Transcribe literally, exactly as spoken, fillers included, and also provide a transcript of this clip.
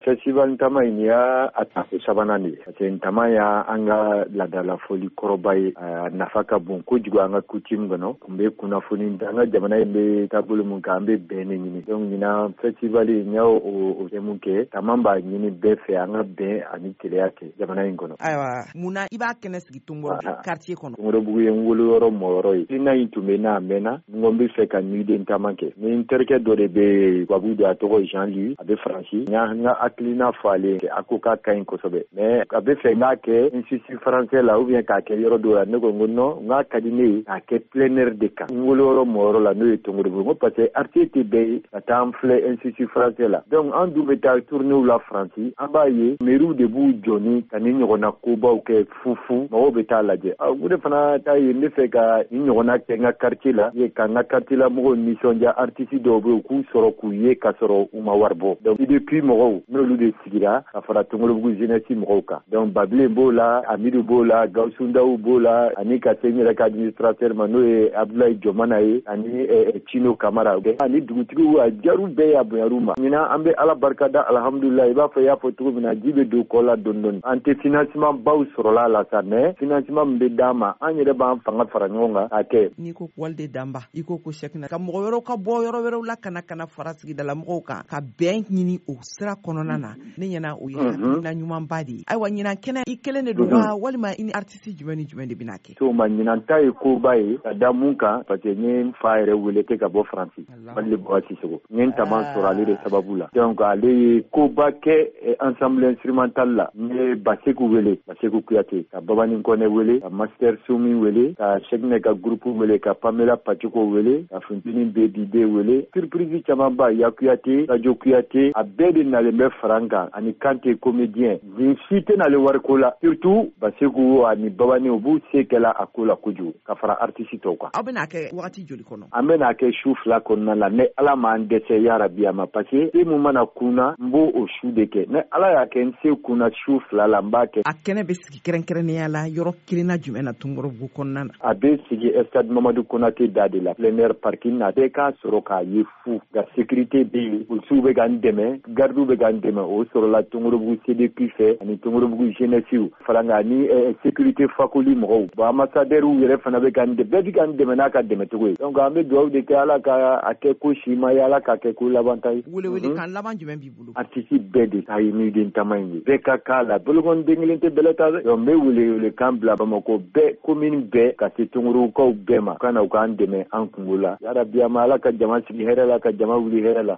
festival ntama in y'a a tafe sabanan de parce que ntama y'a an ka ladalafoli kɔrɔba ye a nafa ka bon kojugu an ka coutume kɔnɔ kun bɛ kunnafoni an ka jamana in bɛ taabolo mun kan an bɛ bɛn ne ɲini donc ɲinan festival in y'a o o mun kɛ tama b'a ɲini bɛɛ fɛ an ka bɛn ani keleya kɛ jamana in kɔnɔ. Ayiwa munna i b'a kɛnɛ sigi Tombouctou quartier kɔnɔ. Tombouctou ye n woloyɔrɔ mɔyɔrɔ ye sina in tun bɛ n'a mɛnna n ko n bɛ fɛ ka nuit de ntama kɛ ni n terikɛ dɔ de bɛ tubabu de a tɔgɔ Jean-Louis a bɛ Faransi n y'a n ka hakilina fɔ ale a ko k'a ka ɲi kosɛbɛ mais a bɛ fɛ n k'a kɛ institut français la ou bien k'a kɛ yɔrɔ dɔ la ne ko n ko non n k'a ka di ne ye k'a kɛ plein air de kan n woloyɔrɔ mɔyɔrɔ la n'o ye Tombouctou n ko parce que artiste tɛ bɛɛ ye ka taa an filɛ institut français la donc an dun bɛ taa tourner la Faransi an b'a ye mairie de b'u jɔ ni ka ni ɲɔgɔnna kobaw kɛ fufu mɔgɔw bɛ taa lajɛ o de fana ta ye ne fɛ ka ni ɲɔgɔnna kɛ n ka quartier la ye ka n ka quartier la mɔgɔw nisɔndiya artiste dɔw bɛ yen u k'u sɔrɔ k'u ye ka sɔrɔ u ma wari bɔ donc depuis mɔgɔw n'olu de sigira ka fara Tombouctou jeunesse mɔgɔw kan donc Babilen b'o la Amidu b'o la Gawusu Ndaw b'o la ani ka se n yɛrɛ ka administrateur ma n'o ye Abdoulaye Jɔmana ye ani Cino Kamara ani dugutigiw a jaru bɛɛ y'a bonyaru ma ɲinan an bɛ Ala barikada alhamdulillah i b'a fɔ i y'a fɔ cogo min na ji bɛ don kɔ la dɔɔni dɔɔni an tɛ financement baw sɔrɔla la sa mais financement min bɛ d'an ma an yɛrɛ b'an fanga fara ɲɔgɔn kan k'a kɛ. N'i ko Walde Danba i ko ko Cheikhna ka mɔgɔ wɛrɛw ka bɔ yɔrɔ wɛrɛw la kana kana fara sigidala mɔgɔw kan ka bɛn ɲini o sira kɔnɔna na ne ɲɛna o ye hakilina ɲumanba de ye ayiwa ɲinan kɛnɛ i kelen de don wa walima i ni artiste jumɛn ni jumɛn de bɛna kɛ. so ma ɲinan ta ye koba ye ka da mun kan parce que n ye n fa yɛrɛ wele kɛ ka bɔ Faransi Mali Buwa Sisoko n ye n tama sɔrɔ ale de sababu la donc ale ye koba kɛ ensemble instrumental la n ye Baseku wele Baseku Kuyate ka Babani Kone wele ka Master Sumi wele ka Cheikhna ka groupe wele ka Pamela Pachiko wele ka Funtini Bedide wele surprise caman ba ya Kuyate Radio Kuyate a bɛɛ de nalen bɛ faranga ani Kante comédien ni si tɛ nalen wariko la surtout Baseku ani Babani u b'u se kɛla a ko la kojugu ka fara artiste tɔw kan. Aw bɛna kɛ wagati joli kɔnɔ. An bɛna kɛ su fila kɔnɔna la ne Ala m'an dɛsɛ yarabi a ma parce que e mun mana kunna n b'o o su de kɛ ne Ala y'a kɛ n se kunna su fila la n b'a kɛ. A kɛnɛ bɛ sigi kɛrɛnkɛrɛnnenya la yɔrɔ kelenna jumɛn na Tombouctou kɔnɔna na. A bɛ sigi stade Mamadou Konaté da de la plein air parking na bɛɛ k'a sɔrɔ k'a ye fu nka sécurité bɛ yen polisiw bɛ k'an dɛmɛ gardiw bɛ k'an dɛmɛ o sɔrɔla Tombouctou C D P fɛ ani Tombouctou jeunesse fara nka ni sécurité fakoli mɔgɔw bon ambassadeur yɛrɛ fana bɛ k'an dɛmɛ bɛɛ bɛ k'an dɛmɛ n'a ka dɛmɛcogo ye donc an bɛ dugawu de kɛ Ala ka a kɛ ko si ma ye Ala k'a kɛ ko laban ta ye. welewele kan laban jumɛn b'i bolo. artiste bɛɛ de ta ye nuit de ntama in ye bɛɛ ka k'a la bolokɔni den kelen tɛ bɛlɛ ta dɛ donc n bɛ welewele kan bila Bamako bɛɛ commune bɛɛ ka se Tombouctukaw bɛɛ ma u ka na u k'an dɛmɛ an kungo la yarabi a ma Ala ka jama sigi hɛrɛ la ka jama wuli hɛrɛ la.